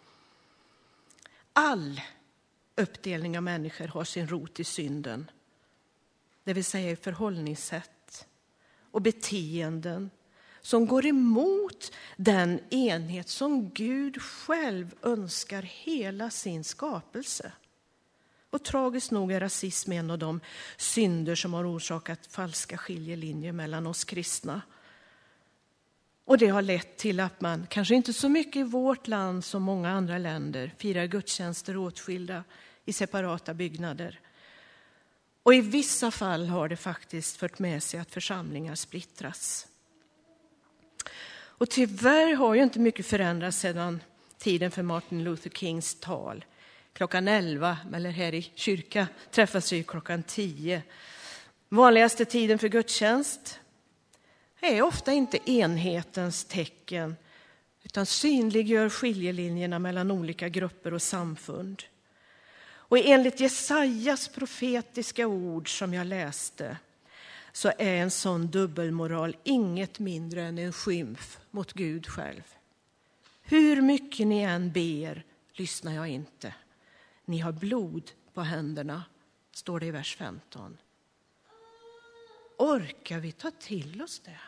All uppdelning av människor har sin rot i synden, det vill säga i förhållningssätt och beteenden som går emot den enhet som Gud själv önskar hela sin skapelse. Och tragiskt nog är rasism en av de synder som har orsakat falska skiljelinjer mellan oss kristna. Och det har lett till att man, kanske inte så mycket i vårt land som många andra länder, firar gudstjänster åtskilda i separata byggnader. Och i vissa fall har det faktiskt fört med sig att församlingar splittras. Och tyvärr har ju inte mycket förändrats sedan tiden för Martin Luther Kings tal. Klockan 11, eller här i kyrka, träffas vi klockan 10. Vanligaste tiden för gudstjänst är ofta inte enhetens tecken, utan synliggör skiljelinjerna mellan olika grupper och samfund. Och enligt Jesajas profetiska ord som jag läste, så är en sån dubbelmoral inget mindre än en skymf mot Gud själv. Hur mycket ni än ber lyssnar jag inte. Ni har blod på händerna, står det i vers 15. Orkar vi ta till oss det?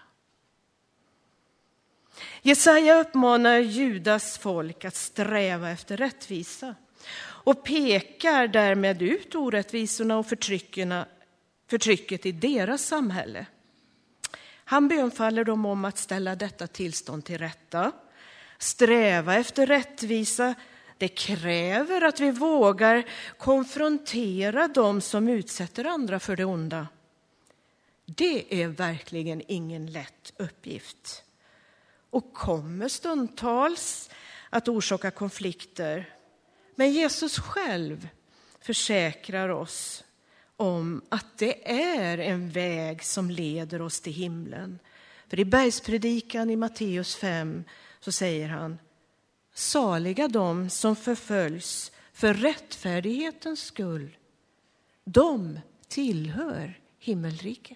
Jesaja uppmanar Judas folk att sträva efter rättvisa och pekar därmed ut orättvisorna och förtrycket i deras samhälle. Han bönfaller dem om att ställa detta tillstånd till rätta. Sträva efter rättvisa, det kräver att vi vågar konfrontera dem som utsätter andra för det onda. Det är verkligen ingen lätt uppgift och kommer stundtals att orsaka konflikter. Men Jesus själv försäkrar oss om att det är en väg som leder oss till himlen. För i bergspredikan i Matteus 5 så säger han: saliga de som förföljs för rättfärdighetens skull, de tillhör himmelriket.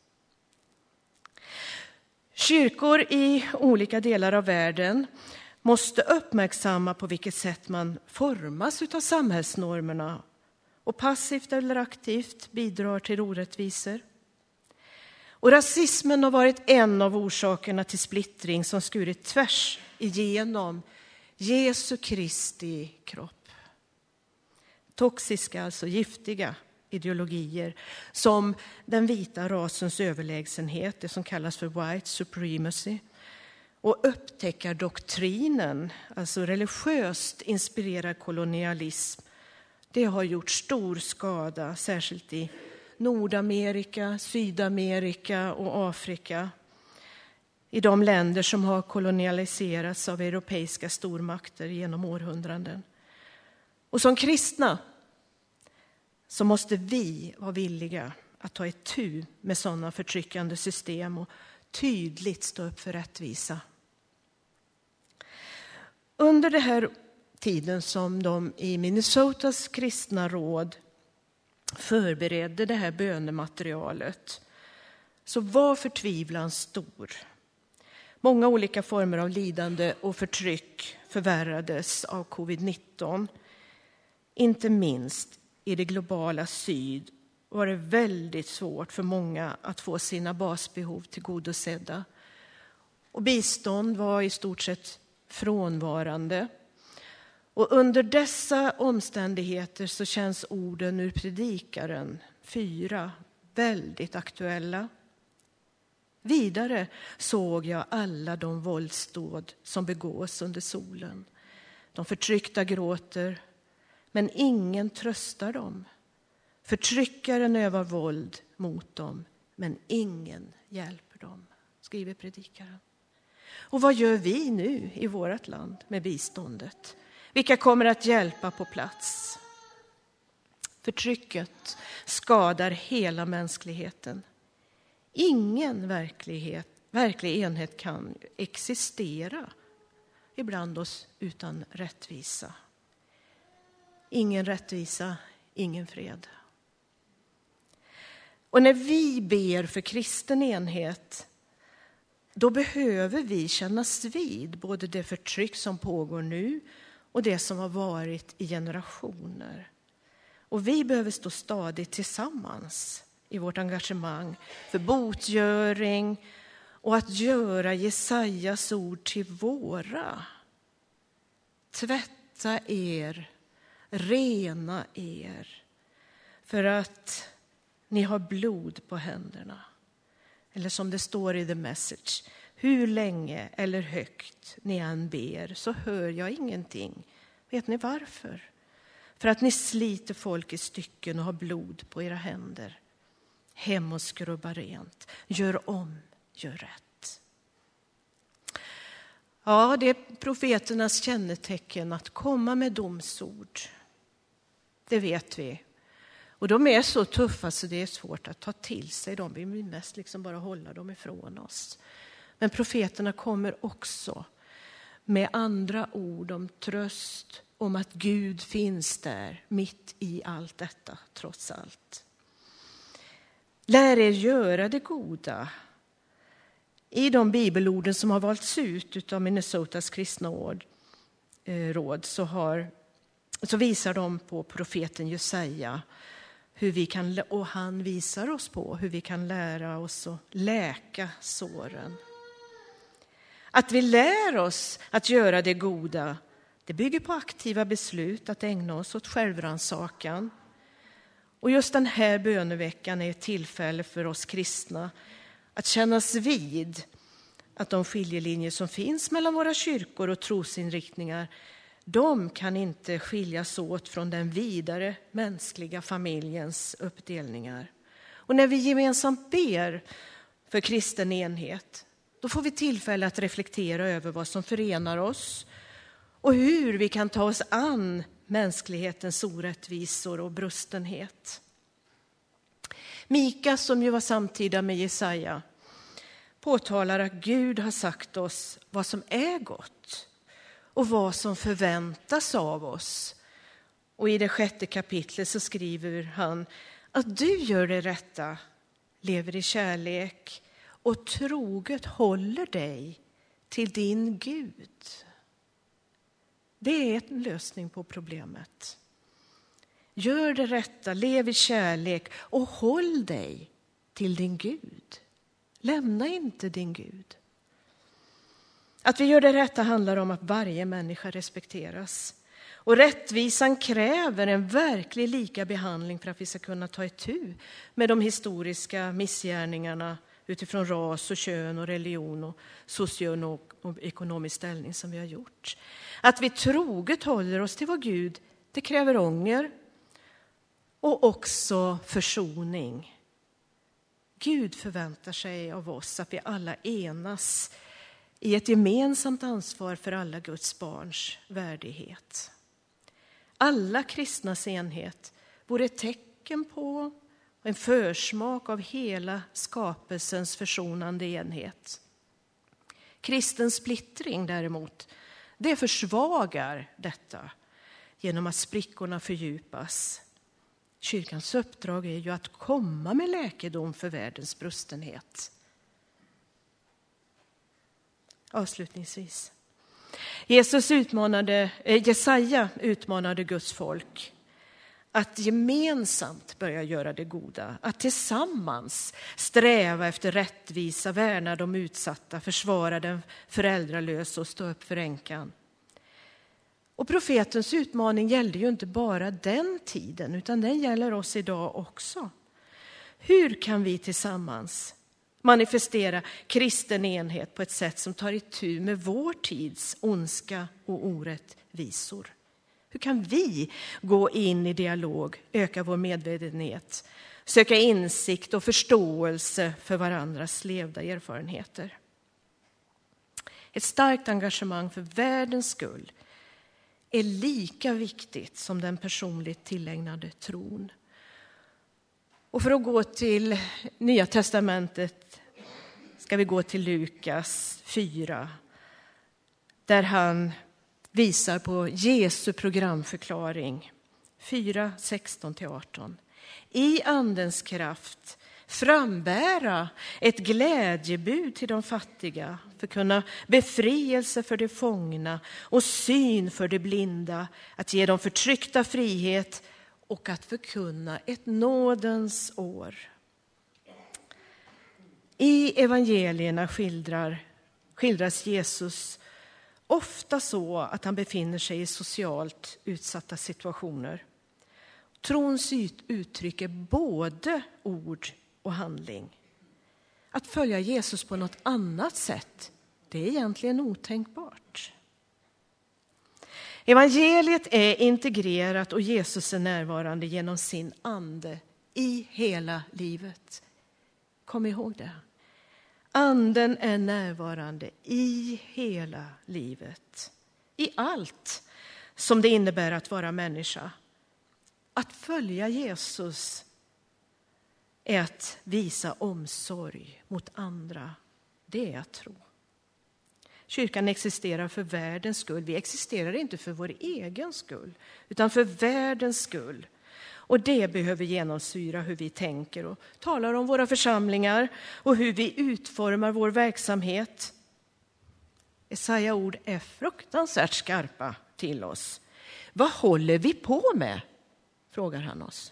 Kyrkor i olika delar av världen måste uppmärksamma på vilket sätt man formas av samhällsnormerna och passivt eller aktivt bidrar till orättvisor. Och rasismen har varit en av orsakerna till splittring som skurit tvärs igenom Jesu Kristi kropp. Toxiska, alltså giftiga ideologier som den vita rasens överlägsenhet, det som kallas för white supremacy, och upptäckardoktrinen, alltså religiöst inspirerad kolonialism, det har gjort stor skada, särskilt i Nordamerika, Sydamerika och Afrika, i de länder som har kolonialiserats av europeiska stormakter genom århundraden. Och som kristna så måste vi vara villiga att ta itu med sådana förtryckande system och tydligt stå upp för rättvisa. Under den här tiden som de i Minnesotas kristna råd förberedde det här bönematerialet så var förtvivlan stor. Många olika former av lidande och förtryck förvärrades av covid-19. Inte minst i det globala syd var det väldigt svårt för många att få sina basbehov tillgodosedda. Och bistånd var i stort sett frånvarande. Och under dessa omständigheter så känns orden ur Predikaren 4 väldigt aktuella. Vidare såg jag alla de våldsdåd som begås under solen. De förtryckta gråter, men ingen tröstar dem. Förtryckaren övar våld mot dem, men ingen hjälper dem, skriver predikaren. Och vad gör vi nu i vårt land med biståndet? Vilka kommer att hjälpa på plats? Förtrycket skadar hela mänskligheten. Ingen verklig enhet kan existera ibland oss utan rättvisa. Ingen rättvisa, ingen fred. Och när vi ber för kristen enhet, då behöver vi kännas vid både det förtryck som pågår nu och det som har varit i generationer. Och vi behöver stå stadigt tillsammans i vårt engagemang för botgöring och att göra Jesajas ord till våra. Tvätta er, rena er, för att ni har blod på händerna. Eller som det står i The Message: hur länge eller högt ni än ber så hör jag ingenting. Vet ni varför? För att ni sliter folk i stycken och har blod på era händer. Hem och skrubba rent. Gör om, gör rätt. Ja, det är profeternas kännetecken att komma med domsord. Det vet vi. Och de är så tuffa så det är svårt att ta till sig dem. Vi vill mest liksom bara hålla dem ifrån oss. Men profeterna kommer också med andra ord om tröst, om att Gud finns där mitt i allt detta, trots allt. Lär er göra det goda. I de bibelorden som har valts ut av Minnesotas kristna råd så visar de på profeten Jesaja hur vi kan, och han visar oss på hur vi kan lära oss att läka såren. Att vi lär oss att göra det goda, det bygger på aktiva beslut att ägna oss åt självrannsakan. Och just den här böneveckan är ett tillfälle för oss kristna att kännas vid att de skiljelinjer som finns mellan våra kyrkor och trosinriktningar, de kan inte skiljas åt från den vidare mänskliga familjens uppdelningar. Och när vi gemensamt ber för kristen enhet, då får vi tillfälle att reflektera över vad som förenar oss och hur vi kan ta oss an mänsklighetens orättvisor och brustenhet. Mika, som ju var samtida med Jesaja, påtalar att Gud har sagt oss vad som är gott och vad som förväntas av oss. Och i det 6:e kapitlet så skriver han att du gör det rätta, lever i kärlek och troget håller dig till din Gud. Det är en lösning på problemet. Gör det rätta, lev i kärlek och håll dig till din Gud. Lämna inte din Gud. Att vi gör det rätta handlar om att varje människa respekteras. Och rättvisan kräver en verklig lika behandling för att vi ska kunna ta itu med de historiska missgärningarna utifrån ras och kön och religion och socioekonomisk ställning som vi har gjort. Att vi troget håller oss till vår Gud, det kräver ånger och också försoning. Gud förväntar sig av oss att vi alla enas i ett gemensamt ansvar för alla Guds barns värdighet. Alla kristnas enhet vore ett tecken på en försmak av hela skapelsens försonande enhet. Kristen splittring däremot, det försvagar detta genom att sprickorna fördjupas. Kyrkans uppdrag är ju att komma med läkedom för världens brustenhet. Avslutningsvis. Jesaja utmanade Guds folk att gemensamt börja göra det goda, att tillsammans sträva efter rättvisa, värna de utsatta, försvara den föräldralösa och stå upp för änkan. Och profetens utmaning gällde ju inte bara den tiden, utan den gäller oss idag också. Hur kan vi tillsammans manifestera kristen enhet på ett sätt som tar itu med vår tids ondska och orättvisor? Hur kan vi gå in i dialog, öka vår medvetenhet, söka insikt och förståelse för varandras levda erfarenheter? Ett starkt engagemang för världens skull är lika viktigt som den personligt tillägnade tron. Och för att gå till Nya testamentet ska vi gå till Lukas 4, där han visar på Jesu programförklaring 4, 16-18. I andens kraft frambära ett glädjebud till de fattiga, förkunna befrielse för de fångna och syn för de blinda, att ge de förtryckta frihet och att förkunna ett nådens år. I evangelierna skildras Jesus ofta så att han befinner sig i socialt utsatta situationer. Trons uttryck är både ord och handling. Att följa Jesus på något annat sätt, det är egentligen otänkbart. Evangeliet är integrerat och Jesus är närvarande genom sin ande i hela livet. Kom ihåg det. Anden är närvarande i hela livet. I allt som det innebär att vara människa. Att följa Jesus är att visa omsorg mot andra. Det är att tro. Kyrkan existerar för världens skull. Vi existerar inte för vår egen skull, utan för världens skull. Och det behöver genomsyra hur vi tänker och talar om våra församlingar och hur vi utformar vår verksamhet. Jesaja ord är fruktansvärt skarpa till oss. Vad håller vi på med? Frågar han oss.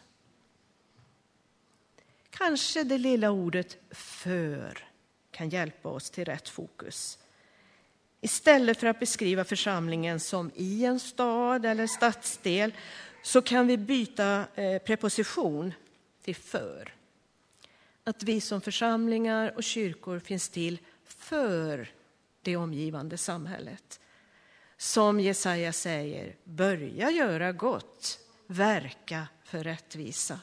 Kanske det lilla ordet för kan hjälpa oss till rätt fokus. Istället för att beskriva församlingen som i en stad eller stadsdel så kan vi byta preposition till för. Att vi som församlingar och kyrkor finns till för det omgivande samhället. Som Jesaja säger, börja göra gott, verka för rättvisa.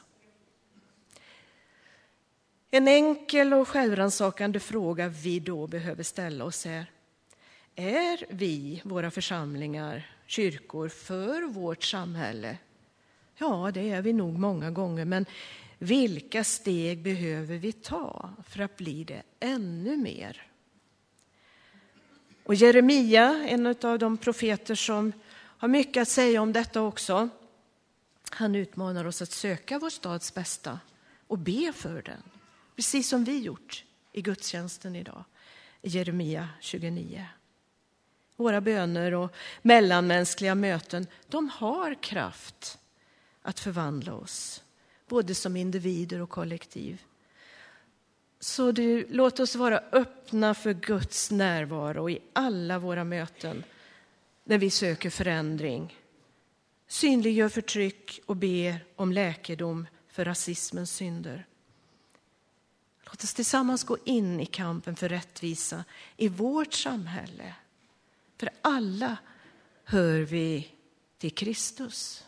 En enkel och självrannsakande fråga vi då behöver ställa oss är vi, våra församlingar, kyrkor, för vårt samhälle? Ja, det är vi nog många gånger, men vilka steg behöver vi ta för att bli det ännu mer? Och Jeremia, en av de profeter som har mycket att säga om detta också, han utmanar oss att söka vår stads bästa och be för den. Precis som vi gjort i gudstjänsten idag, i Jeremia 29. Våra böner och mellanmänskliga möten, de har kraft att förvandla oss, både som individer och kollektiv. Så låt oss vara öppna för Guds närvaro i alla våra möten när vi söker förändring. Synliggör förtryck och ber om läkedom för rasismens synder. Låt oss tillsammans gå in i kampen för rättvisa i vårt samhälle. För alla hör vi till Kristus.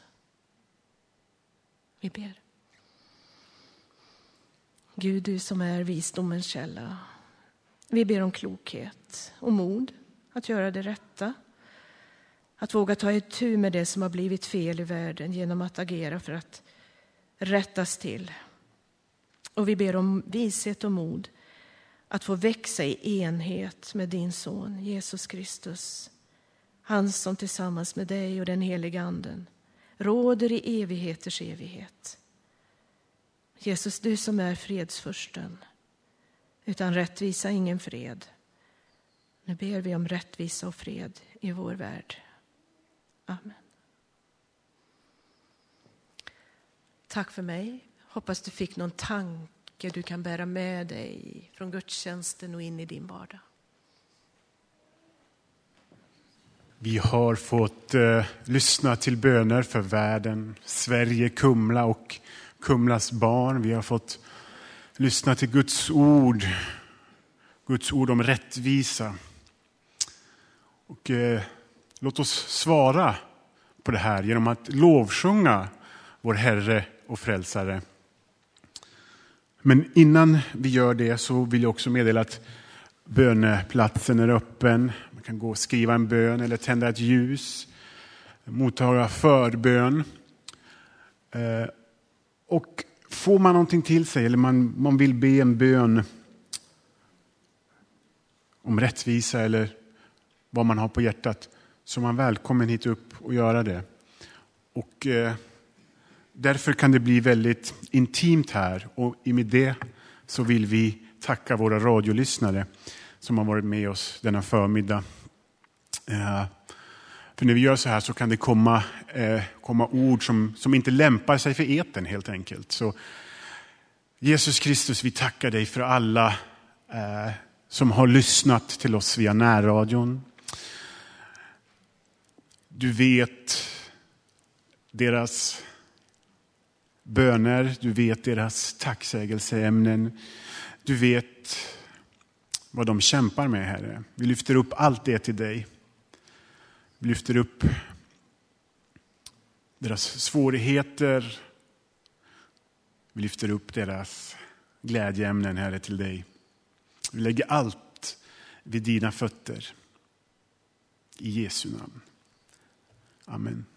Vi ber. Gud, du som är visdomens källa. Vi ber om klokhet och mod att göra det rätta. Att våga ta itu med det som har blivit fel i världen genom att agera för att rättas till. Och vi ber om vishet och mod att få växa i enhet med din son Jesus Kristus. Han som tillsammans med dig och den heliga anden råder i evigheters evighet. Jesus, du som är fredsfursten, utan rättvisa ingen fred. Nu ber vi om rättvisa och fred i vår värld. Amen. Tack för mig. Hoppas du fick någon tanke du kan bära med dig från gudstjänsten och in i din vardag. Vi har fått lyssna till böner för världen, Sverige, Kumla och Kumlas barn. Vi har fått lyssna till Guds ord Guds ord om rättvisa. Och låt oss svara på det här genom att lovsjunga vår Herre och Frälsare. Men innan vi gör det så vill jag också meddela att böneplatsen är öppen. Man kan gå och skriva en bön eller tända ett ljus. Mottaga förbön. Och får man någonting till sig eller man vill be en bön om rättvisa eller vad man har på hjärtat, så är man välkommen hit upp och göra det. Och därför kan det bli väldigt intimt här, och i med det så vill vi tacka våra radiolyssnare som har varit med oss denna förmiddag. För när vi gör så här så kan det komma ord som inte lämpar sig för eten helt enkelt. Så Jesus Kristus, vi tackar dig för alla som har lyssnat till oss via närradion. Du vet deras böner, du vet deras tacksägelseämnen. Du vet vad de kämpar med, Herre. Vi lyfter upp allt det till dig. Vi lyfter upp deras svårigheter. Vi lyfter upp deras glädjeämnen, Herre, till dig. Vi lägger allt vid dina fötter. I Jesu namn. Amen.